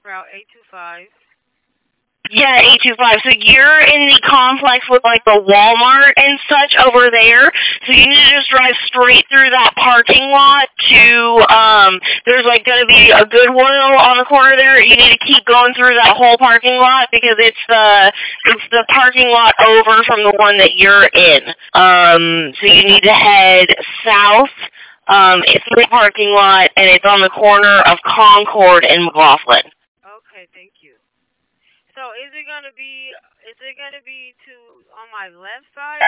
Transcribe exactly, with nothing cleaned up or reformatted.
Route eight two five. Yeah, eight two five. So you're in the complex with, like, the Walmart and such over there. So you need to just drive straight through that parking lot to, um, there's, like, going to be a Goodwill on the corner there. You need to keep going through that whole parking lot because it's the, it's the parking lot over from the one that you're in. Um, so you need to head south. Um, it's the parking lot, and it's on the corner of Concord and McLaughlin. Okay, thank you. So is it gonna be is it gonna be to on my left side